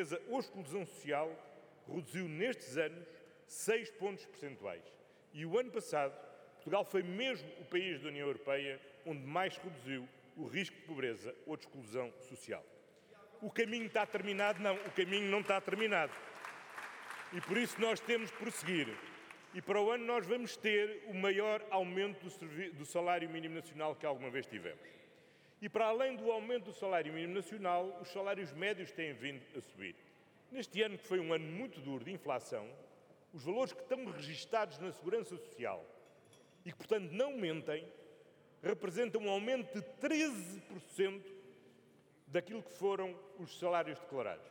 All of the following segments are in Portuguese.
pobreza ou exclusão social reduziu nestes anos 6 pontos percentuais. E o ano passado, Portugal foi mesmo o país da União Europeia onde mais reduziu o risco de pobreza ou de exclusão social. O caminho está terminado? Não, o caminho não está terminado. E por isso nós temos de prosseguir. E para o ano nós vamos ter o maior aumento do salário mínimo nacional que alguma vez tivemos. E para além do aumento do salário mínimo nacional, os salários médios têm vindo a subir. Neste ano, que foi um ano muito duro de inflação, os valores que estão registados na Segurança Social e que, portanto, não mentem, representam um aumento de 13% daquilo que foram os salários declarados.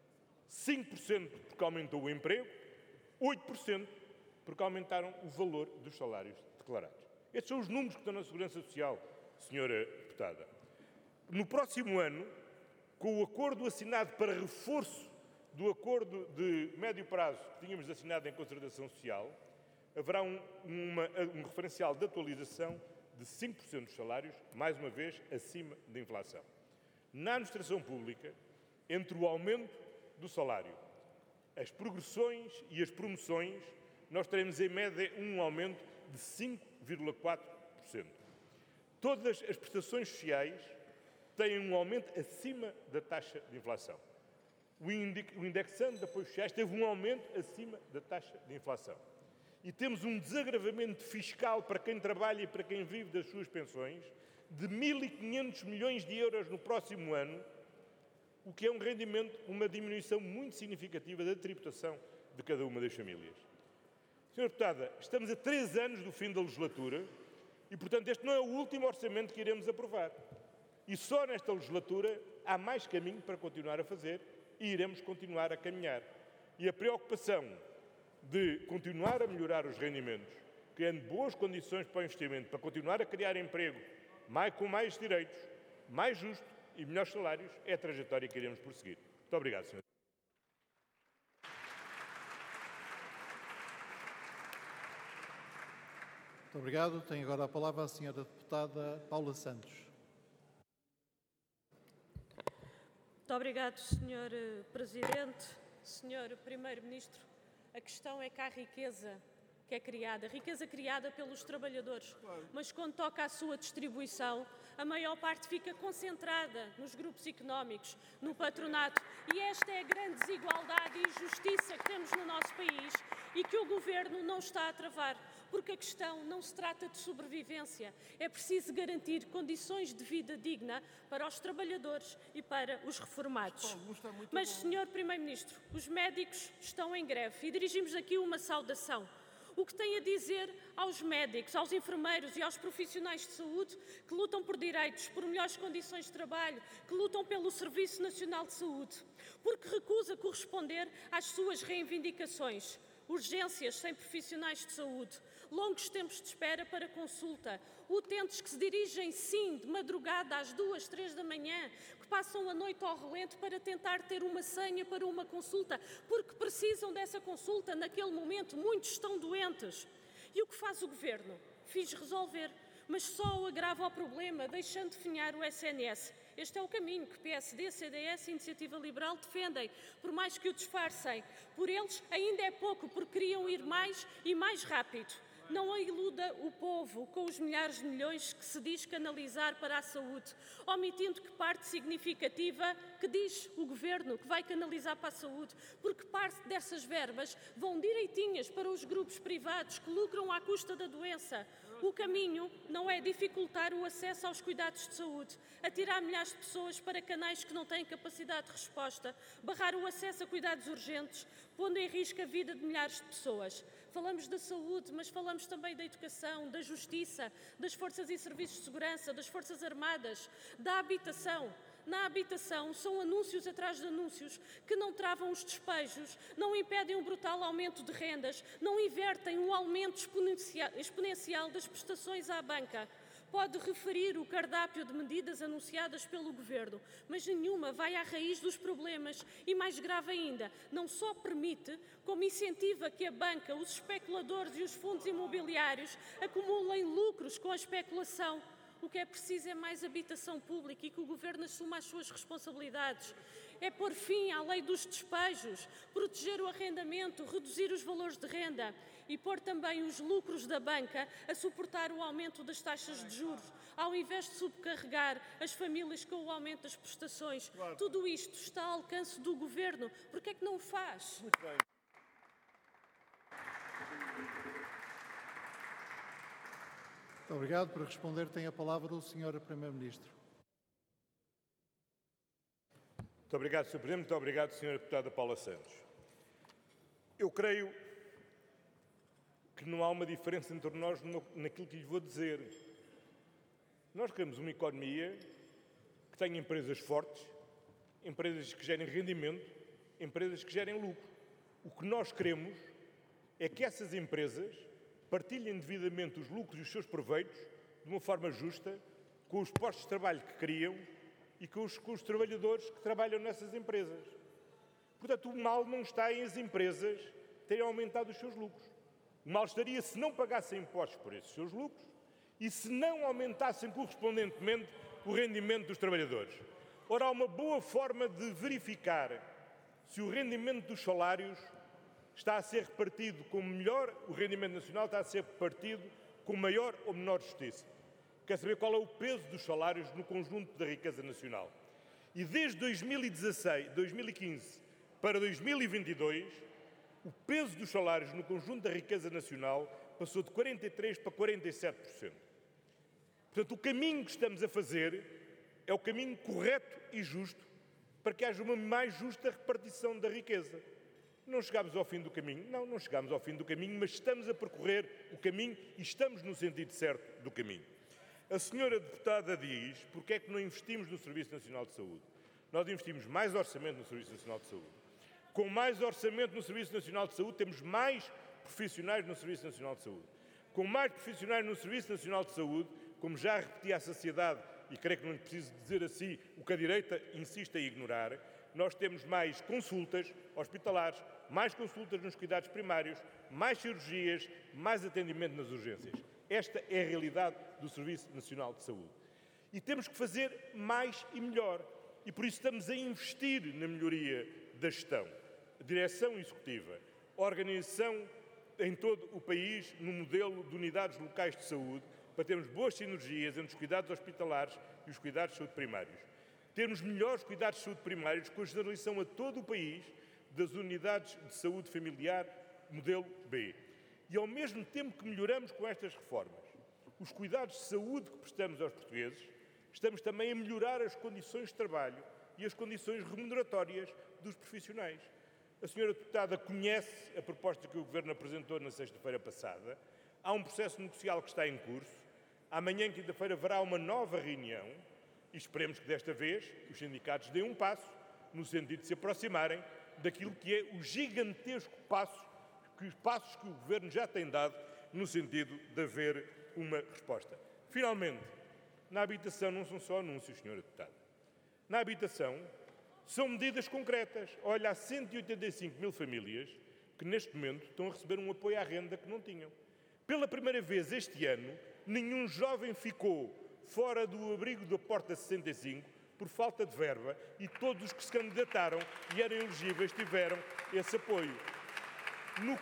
5% porque aumentou o emprego, 8% porque aumentaram o valor dos salários declarados. Estes são os números que estão na Segurança Social, senhora deputada. No próximo ano, com o acordo assinado para reforço do acordo de médio prazo que tínhamos assinado em concertação social, haverá um referencial de atualização de 5% dos salários, mais uma vez, acima da inflação. Na administração pública, entre o aumento do salário, as progressões e as promoções, nós teremos em média um aumento de 5,4%. Todas as prestações sociais têm um aumento acima da taxa de inflação. O indexando de apoios sociais teve um aumento acima da taxa de inflação. E temos um desagravamento fiscal para quem trabalha e para quem vive das suas pensões de 1.500 milhões de euros no próximo ano, o que é um rendimento, uma diminuição muito significativa da tributação de cada uma das famílias. Senhora Deputada, estamos a 3 anos do fim da legislatura e, portanto, este não é o último orçamento que iremos aprovar. E só nesta legislatura há mais caminho para continuar a fazer e iremos continuar a caminhar. E a preocupação de continuar a melhorar os rendimentos, criando boas condições para o investimento, para continuar a criar emprego com mais direitos, mais justo e melhores salários, é a trajetória que iremos prosseguir. Muito obrigado, Sr. Muito obrigado. Tem agora a palavra a Sra. Deputada Paula Santos. Muito obrigado, Sr. Presidente. Sr. Primeiro-Ministro, a questão é que há riqueza que é criada, riqueza criada pelos trabalhadores, mas quando toca à sua distribuição, a maior parte fica concentrada nos grupos económicos, no patronato. E esta é a grande desigualdade e injustiça que temos no nosso país e que o Governo não está a travar, porque a questão não se trata de sobrevivência, é preciso garantir condições de vida digna para os trabalhadores e para os reformados. Mas, Sr. Primeiro-Ministro, os médicos estão em greve e dirigimos aqui uma saudação. O que tem a dizer aos médicos, aos enfermeiros e aos profissionais de saúde que lutam por direitos, por melhores condições de trabalho, que lutam pelo Serviço Nacional de Saúde, porque recusa corresponder às suas reivindicações? Urgências sem profissionais de saúde, longos tempos de espera para consulta, utentes que se dirigem, sim, de madrugada às 2, 3 da manhã, que passam a noite ao relento para tentar ter uma senha para uma consulta, porque precisam dessa consulta naquele momento, muitos estão doentes. E o que faz o Governo? Fiz resolver, mas só agrava o problema, deixando de definhar o SNS. Este é o caminho que PSD, CDS e Iniciativa Liberal defendem, por mais que o disfarcem. Por eles ainda é pouco, porque queriam ir mais e mais rápido. Não iluda o povo com os milhares de milhões que se diz canalizar para a saúde, omitindo que parte significativa que diz o Governo que vai canalizar para a saúde, porque parte dessas verbas vão direitinhas para os grupos privados que lucram à custa da doença. O caminho não é dificultar o acesso aos cuidados de saúde, atirar milhares de pessoas para canais que não têm capacidade de resposta, barrar o acesso a cuidados urgentes, pondo em risco a vida de milhares de pessoas. Falamos da saúde, mas falamos também da educação, da justiça, das forças e serviços de segurança, das forças armadas, da habitação. Na habitação, são anúncios atrás de anúncios que não travam os despejos, não impedem um brutal aumento de rendas, não invertem um aumento exponencial das prestações à banca. Pode referir o cardápio de medidas anunciadas pelo Governo, mas nenhuma vai à raiz dos problemas e, mais grave ainda, não só permite, como incentiva que a banca, os especuladores e os fundos imobiliários acumulem lucros com a especulação. O que é preciso é mais habitação pública e que o Governo assuma as suas responsabilidades. é pôr fim à lei dos despejos, proteger o arrendamento, reduzir os valores de renda e pôr também os lucros da banca a suportar o aumento das taxas de juros, ao invés de subcarregar as famílias com o aumento das prestações. Claro. Tudo isto está ao alcance do Governo. Por que é que não o faz? Muito bem. Muito obrigado. Para responder, tem a palavra o Sr. Primeiro-Ministro. Muito obrigado, Sr. Presidente. Muito obrigado, Sra. Deputada Paula Santos. Eu creio que não há uma diferença entre nós naquilo que lhe vou dizer. Nós queremos uma economia que tenha empresas fortes, empresas que gerem rendimento, empresas que gerem lucro. O que nós queremos é que essas empresas partilhem devidamente os lucros e os seus proveitos de uma forma justa, com os postos de trabalho que criam e com os trabalhadores que trabalham nessas empresas. Portanto, o mal não está em as empresas terem aumentado os seus lucros. O mal estaria se não pagassem impostos por esses seus lucros e se não aumentassem correspondentemente o rendimento dos trabalhadores. Ora, há uma boa forma de verificar se o rendimento dos salários está a ser repartido com melhor, o rendimento nacional está a ser repartido com maior ou menor justiça. Quer saber qual é o peso dos salários no conjunto da riqueza nacional. E desde 2015 para 2022, o peso dos salários no conjunto da riqueza nacional passou de 43% para 47%. Portanto, o caminho que estamos a fazer é o caminho correto e justo para que haja uma mais justa repartição da riqueza. Não chegámos ao fim do caminho? Não chegámos ao fim do caminho, mas estamos a percorrer o caminho e estamos no sentido certo do caminho. A senhora deputada diz porque é que não investimos no Serviço Nacional de Saúde. Nós investimos mais orçamento no Serviço Nacional de Saúde. Com mais orçamento no Serviço Nacional de Saúde, temos mais profissionais no Serviço Nacional de Saúde. Com mais profissionais no Serviço Nacional de Saúde, como já repeti à saciedade, e creio que não lhe preciso dizer assim o que a direita insiste em ignorar, nós temos mais consultas hospitalares, mais consultas nos cuidados primários, mais cirurgias, mais atendimento nas urgências. Esta é a realidade do Serviço Nacional de Saúde. E temos que fazer mais e melhor. E por isso estamos a investir na melhoria da gestão, direção executiva, organização em todo o país no modelo de unidades locais de saúde, para termos boas sinergias entre os cuidados hospitalares e os cuidados de saúde primários. Termos melhores cuidados de saúde primários com a generalização a todo o país das unidades de saúde familiar modelo B. E ao mesmo tempo que melhoramos com estas reformas os cuidados de saúde que prestamos aos portugueses, estamos também a melhorar as condições de trabalho e as condições remuneratórias dos profissionais. A senhora deputada conhece a proposta que o Governo apresentou na sexta-feira passada. Há um processo negocial que está em curso. Amanhã, quinta-feira, haverá uma nova reunião e esperemos que desta vez os sindicatos deem um passo no sentido de se aproximarem daquilo que é o gigantesco passos que o Governo já tem dado no sentido de haver uma resposta. Finalmente, na habitação não são só anúncios, senhora deputada. Na habitação são medidas concretas. Olha, há 185 mil famílias que neste momento estão a receber um apoio à renda que não tinham. Pela primeira vez este ano, nenhum jovem ficou fora do abrigo da Porta 65 por falta de verba e todos os que se candidataram e eram elegíveis tiveram esse apoio. No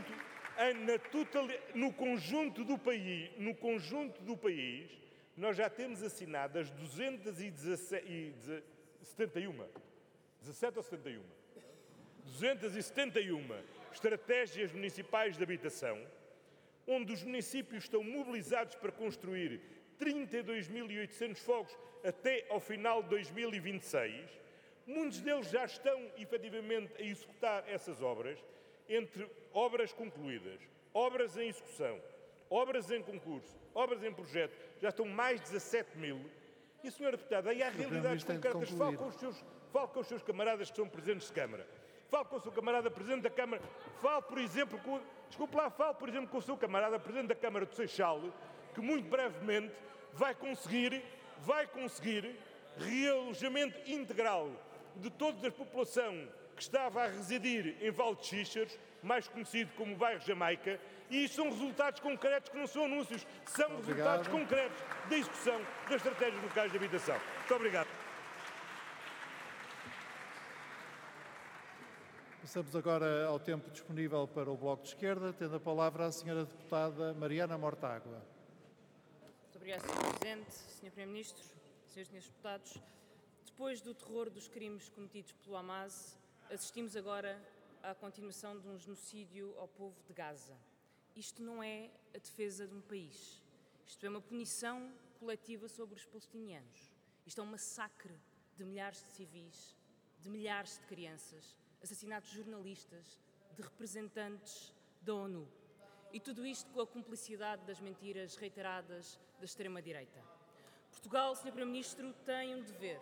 conjunto do país, nós já temos assinadas 271 estratégias municipais de habitação, onde os municípios estão mobilizados para construir 32.800 fogos até ao final de 2026. Muitos deles já estão, efetivamente, a executar essas obras, entre obras concluídas, obras em execução, obras em concurso, obras em projeto, já estão mais de 17 mil. E, senhora deputada, aí há realidades concretas. Fale com os seus camaradas que são presidentes de Câmara. Fale com o seu camarada Presidente da Câmara. Fale, por exemplo, com o seu camarada Presidente da Câmara do Seixal, que muito brevemente vai conseguir realojamento integral de toda a população que estava a residir em Val de Xixeros, mais conhecido como bairro Jamaica, e são resultados concretos que não são anúncios, são resultados concretos da execução das estratégias locais de habitação. Muito obrigado. Passamos agora ao tempo disponível para o Bloco de Esquerda, tendo a palavra a senhora deputada Mariana Mortágua. Muito obrigada, Sr. Presidente, Sr. Primeiro-Ministro, Srs. e Srs. Deputados. Depois do terror dos crimes cometidos pelo Hamas, assistimos agora à continuação de um genocídio ao povo de Gaza. Isto não é a defesa de um país. Isto é uma punição coletiva sobre os palestinianos. Isto é um massacre de milhares de civis, de milhares de crianças, assassinatos de jornalistas, de representantes da ONU. E tudo isto com a cumplicidade das mentiras reiteradas da extrema-direita. Portugal, Sr. Primeiro-Ministro, tem um dever.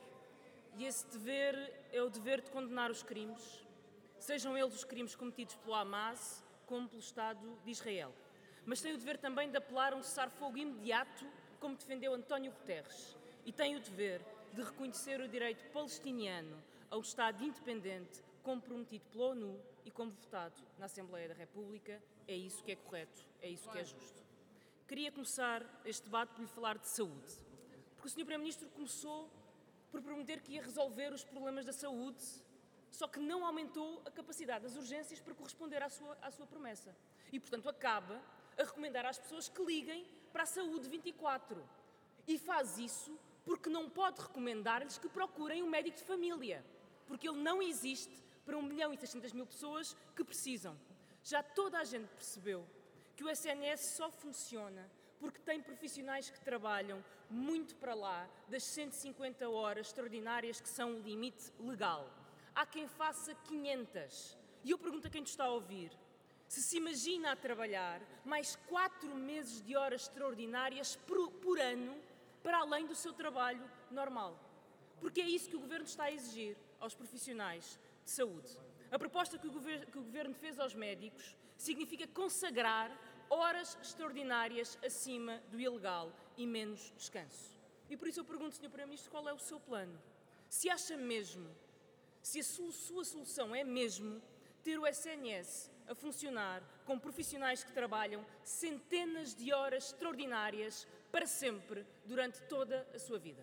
E esse dever é o dever de condenar os crimes, sejam eles os crimes cometidos pelo Hamas, como pelo Estado de Israel. Mas tem o dever também de apelar a um cessar-fogo imediato, como defendeu António Guterres. E tem o dever de reconhecer o direito palestiniano a um Estado independente, como prometido pela ONU e como votado na Assembleia da República. É isso que é correto, é isso que é justo. Queria começar este debate por lhe falar de saúde, porque o Sr. Primeiro-Ministro começou por prometer que ia resolver os problemas da saúde, só que não aumentou a capacidade das urgências para corresponder à sua promessa. E, portanto, acaba a recomendar às pessoas que liguem para a Saúde 24. E faz isso porque não pode recomendar-lhes que procurem um médico de família, porque ele não existe para 1.600.000 pessoas que precisam. Já toda a gente percebeu que o SNS só funciona porque tem profissionais que trabalham muito para lá das 150 horas extraordinárias que são o limite legal. Há quem faça 500. E eu pergunto a quem te está a ouvir, se imagina a trabalhar mais 4 meses de horas extraordinárias por ano para além do seu trabalho normal. Porque é isso que o Governo está a exigir aos profissionais de saúde. A proposta que o Governo fez aos médicos significa consagrar horas extraordinárias acima do ilegal e menos descanso. E por isso eu pergunto, Sr. Primeiro-Ministro, qual é o seu plano? Se acha mesmo, se a sua solução é mesmo ter o SNS a funcionar com profissionais que trabalham centenas de horas extraordinárias para sempre, durante toda a sua vida.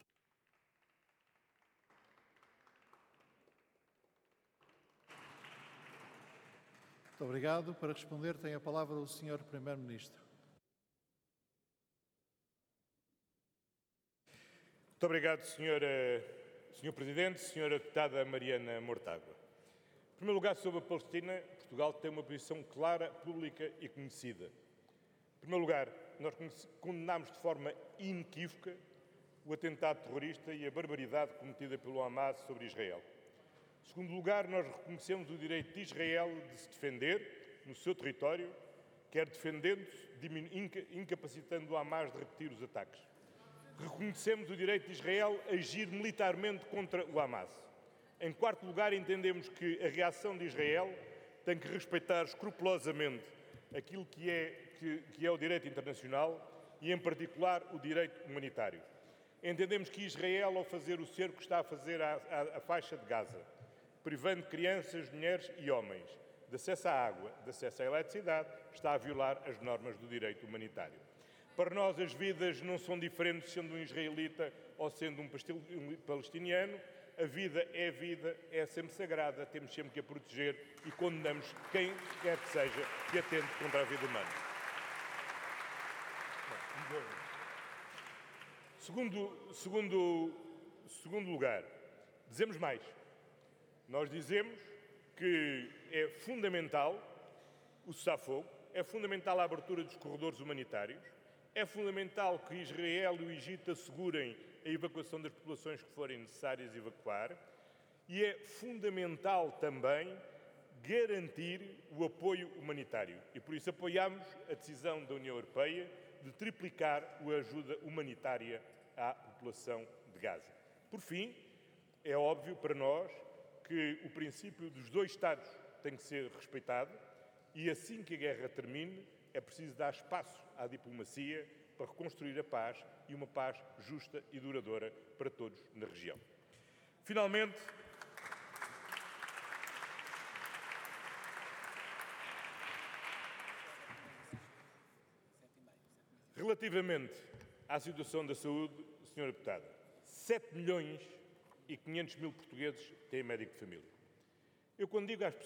Muito obrigado. Para responder, tem a palavra o Sr. Primeiro-Ministro. Muito obrigado, Sr. Presidente, Sra. Deputada Mariana Mortágua. Em primeiro lugar, sobre a Palestina, Portugal tem uma posição clara, pública e conhecida. Em primeiro lugar, nós condenamos de forma inequívoca o atentado terrorista e a barbaridade cometida pelo Hamas sobre Israel. Em segundo lugar, nós reconhecemos o direito de Israel de se defender no seu território, quer defendendo-se, incapacitando o Hamas de repetir os ataques. Reconhecemos o direito de Israel a agir militarmente contra o Hamas. Em quarto lugar, entendemos que a reação de Israel tem que respeitar escrupulosamente aquilo que é o direito internacional e, em particular, o direito humanitário. Entendemos que Israel, ao fazer o cerco que está a fazer à faixa de Gaza, privando crianças, mulheres e homens de acesso à água, de acesso à eletricidade, está a violar as normas do direito humanitário. Para nós, as vidas não são diferentes sendo um israelita ou sendo um palestiniano. A vida, é sempre sagrada, temos sempre que a proteger e condenamos quem quer que seja que atente contra a vida humana. Segundo lugar, dizemos mais. Nós dizemos que é fundamental o cessar-fogo, é fundamental a abertura dos corredores humanitários, é fundamental que Israel e o Egito assegurem a evacuação das populações que forem necessárias evacuar e é fundamental também garantir o apoio humanitário. E por isso apoiamos a decisão da União Europeia de triplicar a ajuda humanitária à população de Gaza. Por fim, é óbvio para nós que o princípio dos dois Estados tem que ser respeitado e assim que a guerra termine é preciso dar espaço à diplomacia para reconstruir a paz e uma paz justa e duradoura para todos na região. Finalmente, relativamente à situação da saúde, Sra. Deputada, 7.500.000 portugueses têm médico de família. Eu, quando digo às pessoas